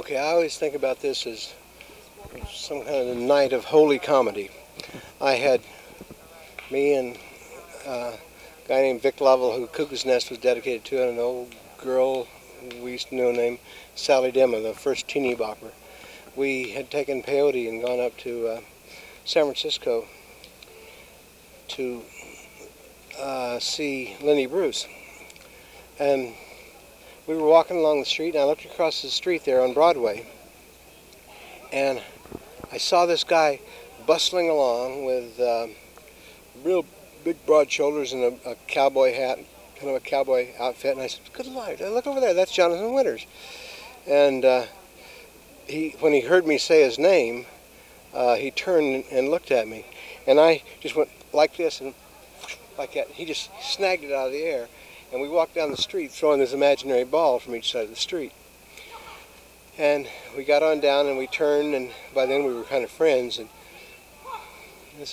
Okay, I always think about this as some kind of a night of holy comedy. I had me and a guy named Vic Lovell, who Cuckoo's Nest was dedicated to, and an old girl we used to know named Sally Dimma, the first teeny bopper. We had taken peyote and gone up to San Francisco to see Lenny Bruce. And we were walking along the street, and I looked across the street there on Broadway, and I saw this guy bustling along with real big broad shoulders and a cowboy hat, kind of a cowboy outfit, and I said, good Lord, look over there, that's Jonathan Winters. And when he heard me say his name, he turned and looked at me, and I just went like this and like that. He just snagged it out of the air, and we walked down the street throwing this imaginary ball from each side of the street. And we got on down and we turned, and by then we were kind of friends, and this is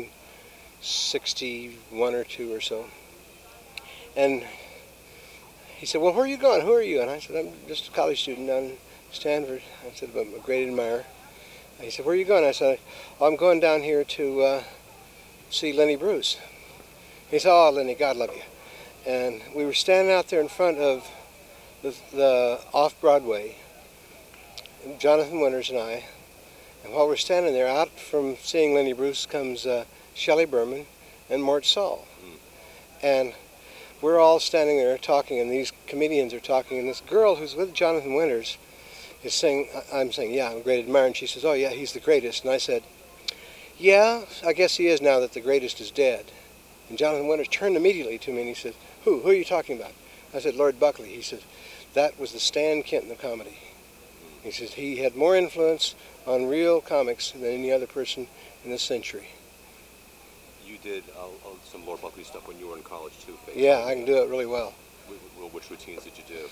1961 or 2 or so. And he said, well, where are you going? Who are you? And I said, I'm just a college student down in Stanford. I said, I'm a great admirer. And he said, where are you going? I said, I'm going down here to see Lenny Bruce. He said, oh, Lenny, God love you. And we were standing out there in front of the off-Broadway, Jonathan Winters and I. And while we're standing there, out from seeing Lenny Bruce comes Shelley Berman and Mort Saul. And we're all standing there talking, and these comedians are talking, and this girl who's with Jonathan Winters is saying, I'm saying, yeah, I'm a great admirer. And she says, oh, yeah, he's the greatest. And I said, yeah, I guess he is now that the greatest is dead. And Jonathan Winters turned immediately to me and he said, who are you talking about? I said, Lord Buckley. He said, that was the Stan Kenton of comedy. He says he had more influence on real comics than any other person in this century. You did some Lord Buckley stuff when you were in college too. Basically. Yeah, I can do it really well. Which routines did you do?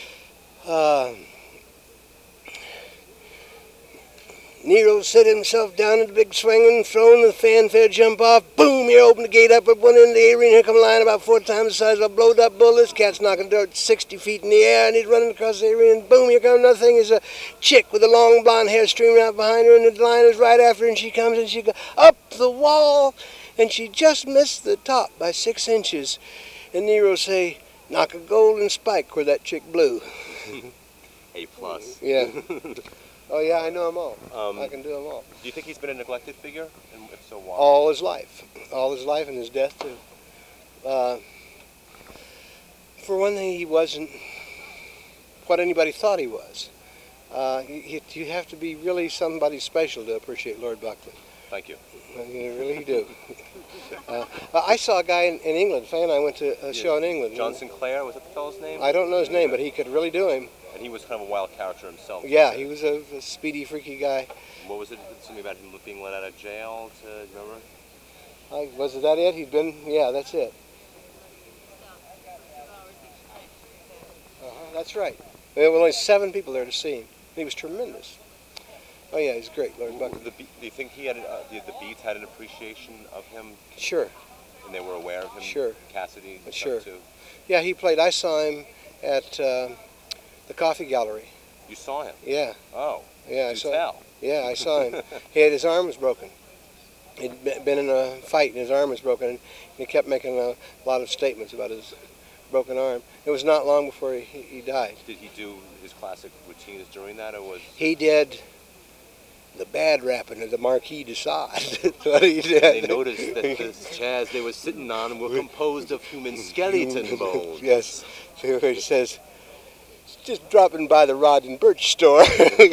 Nero set himself down at the big swinging, throwing the fanfare jump off. Boom! You open the gate up at one end of the arena. Here come a line about 4 times the size of a blowed-up bull. This cat's knocking dirt 60 feet in the air, and he's running across the arena. And boom! Here comes another thing. Is a chick with the long blonde hair streaming out behind her, and the line is right after her. And she comes and she goes up the wall, and she just missed the top by 6 inches. And Nero say, knock a golden spike where that chick blew. A+. Yeah. Oh, yeah, I know them all. I can do them all. Do you think he's been a neglected figure? And if so, why? All his life. All his life and his death, too. For one thing, he wasn't what anybody thought he was. You have to be really somebody special to appreciate Lord Buckley. Thank you. You really do. I saw a guy in England, fan. I went to a show in England. John Sinclair, was that the fellow's name? I don't know his name, but he could really do him. And he was kind of a wild character himself. Yeah, he was a speedy, freaky guy. What was it? Something about him being let out of jail? Remember? Was that it? He'd been. Yeah, that's it. That's right. There were only 7 people there to see him. He was tremendous. Oh yeah, he's great, Lord Buckley. Do you think he had the Beats had an appreciation of him? Sure. And they were aware of him. Sure. Cassidy. And sure. Stuff too. Yeah, he played. I saw him at the Coffee Gallery. You saw him? Yeah. Oh. Yeah, I saw. Tell. Yeah, I saw him. His arm was broken. He'd been in a fight and his arm was broken. And he kept making a lot of statements about his broken arm. It was not long before he died. Did he do his classic routines during that, or was he did the bad rapping of the Marquis de Sade? That's what he did. They noticed that the chairs they were sitting on were composed of human skeleton bones. Yes. So he says, just dropping by the Rod and Birch store.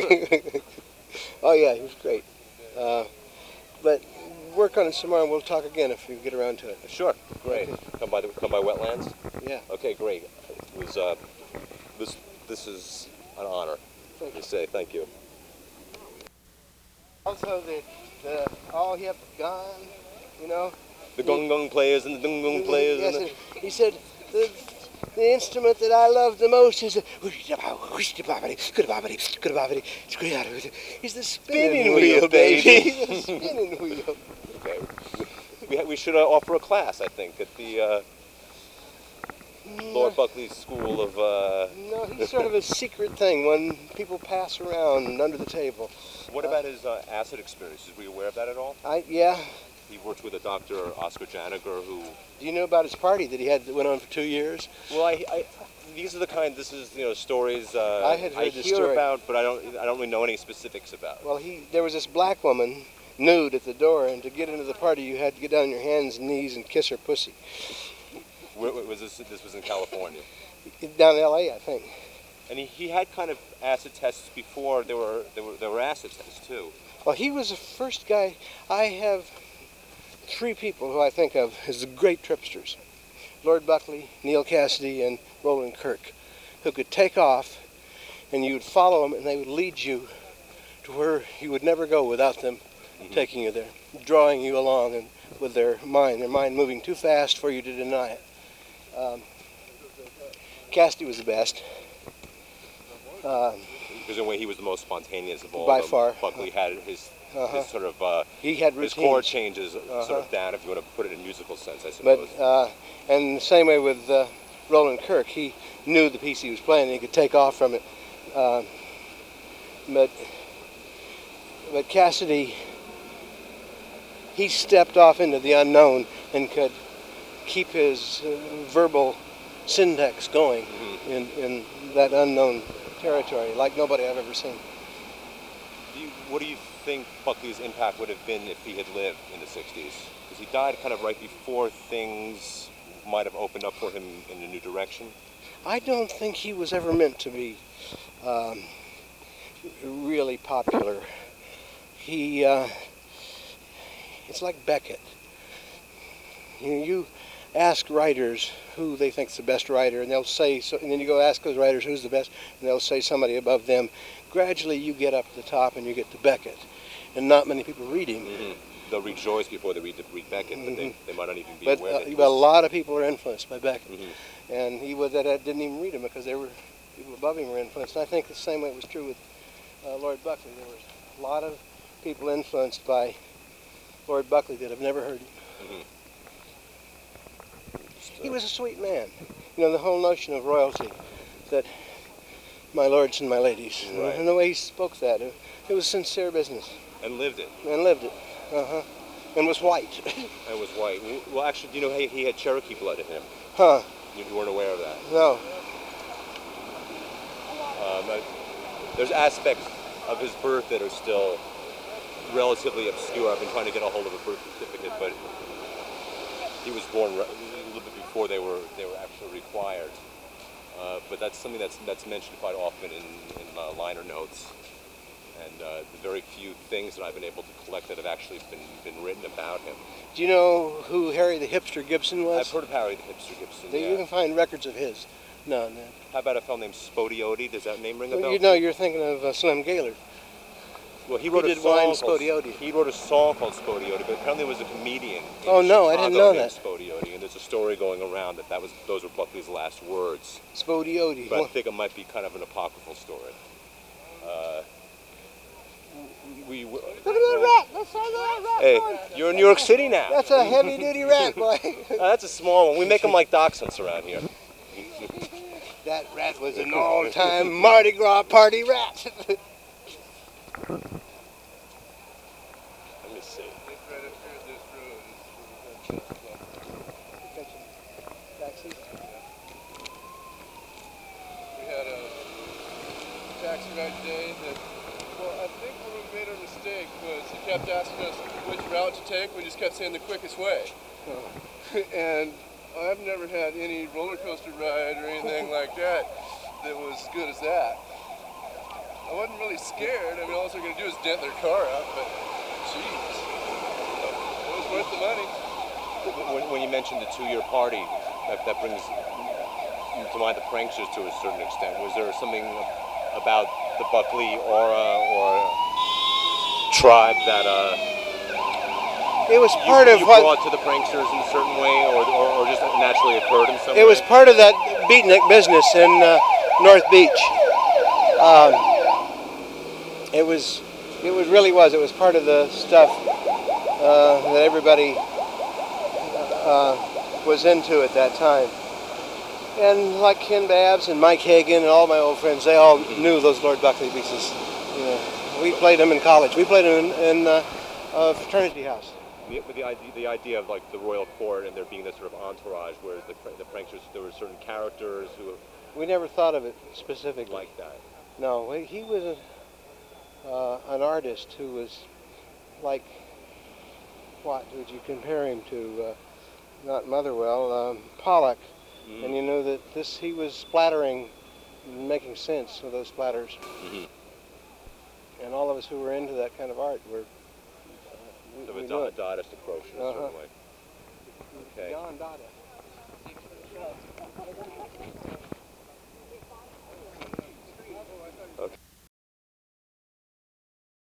Oh yeah, he was great. But work on it some more, and we'll talk again if we get around to it. Sure, great. Come by Wetlands. Yeah. Okay, great. It was this is an honor to say thank you. Also the all hip gone, you know. The gong players and the dung gong players. Yes, and he said the instrument that I love the most is the spinning wheel, baby. The spinning wheel. Okay. We should offer a class, I think, at the Lord Buckley's school of... No, he's sort of a secret thing, one people pass around under the table. What about his acid experiences? Were you aware of that at all? Yeah. He worked with a Dr. Oscar Janiger who... Do you know about his party that he had that went on for 2 years? Well, these are the kind, this is, stories I had heard I the hear story about, but I don't really know any specifics about. Well, there was this black woman nude at the door, and to get into the party you had to get down on your hands and knees and kiss her pussy. Where was this? This was in California? Down in L.A., I think. And he had kind of acid tests before. There were acid tests too. Well, he was the first guy. I have 3 people who I think of as the great tripsters. Lord Buckley, Neal Cassady, and Roland Kirk, who could take off and you would follow them and they would lead you to where you would never go without them taking you there, drawing you along and with their mind moving too fast for you to deny it. Cassady was the best. Because in a way he was the most spontaneous of all. By far. Buckley had his sort of he had his routines. chord changes sort of down, if you want to put it in musical sense, I suppose. But and the same way with Roland Kirk, he knew the piece he was playing and he could take off from it. But Cassady, he stepped off into the unknown and could keep his verbal syntax going in that unknown territory like nobody I've ever seen. What do you think Buckley's impact would have been if he had lived in the 60s? Because he died kind of right before things might have opened up for him in a new direction. I don't think he was ever meant to be really popular. It's like Beckett. You ask writers who they think's the best writer, and they'll say, so, and then you go ask those writers who's the best, and they'll say somebody above them. Gradually you get up to the top and you get to Beckett, and not many people read him. They'll read Joyce before they read Beckett, but they might not even be but, aware that but a lot of people are influenced by Beckett, and he was that didn't even read him because they were people above him were influenced. And I think the same way was true with Lord Buckley. There was a lot of people influenced by Lord Buckley that have never heard him. He was a sweet man. You know, the whole notion of royalty, that my lords and my ladies, and the way he spoke that, it was sincere business. And lived it. And lived it, and was white. And was white. Well, actually, you know, he had Cherokee blood in him. Huh. You weren't aware of that? No. There's aspects of his birth that are still relatively obscure. I've been trying to get a hold of a birth certificate, but he was born a little bit before they were actually required. But that's something that's mentioned quite often in liner notes. And the very few things that I've been able to collect that have actually been written about him. Do you know who Harry the Hipster Gibson was? I've heard of Harry the Hipster Gibson. You can find records of his. No. How about a fellow named Spodioti? Does that name ring a bell? You know, you're thinking of Slim Gaillard. Well, he wrote a wine song Spodioti. He wrote a song called Spodioti, but apparently there was a comedian. Oh no, I didn't know named that. Spodioti, and there's a story going around that those were Buckley's last words. Spodioti. But I think it might be kind of an apocryphal story. Look at that rat! Let's try that rat. Hey, you're in New York City now. That's a heavy-duty rat, boy. That's a small one. We make them like dachshunds around here. That rat was an all-time Mardi Gras party rat. Let me see. We had a taxi ride today that, well, I think where we made our mistake was he kept asking us which route to take. We just kept saying the quickest way. And I've never had any roller coaster ride or anything like that that was as good as that. I wasn't really scared. I mean, all they're going to do is dent their car up, but jeez, it was worth the money. When you mentioned the 2-year party, that brings to mind the pranksters to a certain extent. Was there something about the Buckley aura or tribe that it was part of you what brought to the pranksters in a certain way, or just naturally occurred in some way? it was part of that beatnik business in North Beach. It really was. It was part of the stuff that everybody was into at that time. And like Ken Babbs and Mike Hagan and all my old friends, they all knew those Lord Buckley pieces. You know, we played them in college. We played them in fraternity house. The idea of like the royal court and there being this sort of entourage, whereas the pranksters, there were certain characters who We never thought of it specifically. like that. No, he was an artist who was like, what would you compare him to? Not Motherwell, Pollock. And you know that he was splattering, making sense of those splatters. And all of us who were into that kind of art were. Sort of a Dadaist approach in a certain way. Okay. John Dada.